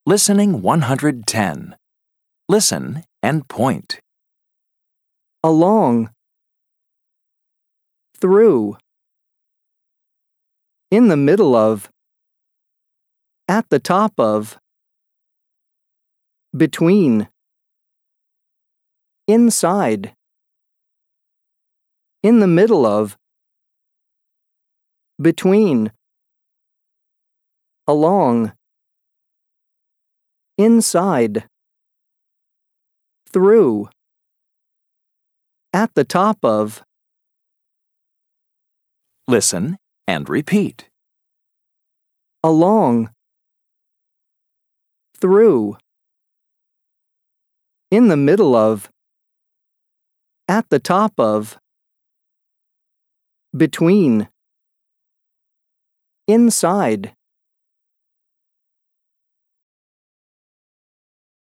Listening 110. Listen and point. Along, through, in the middle of, at the top of, between, inside, in the middle of, between, along, inside, through, at the top of. Listen and repeat. Along, through, in the middle of, at the top of, between, inside,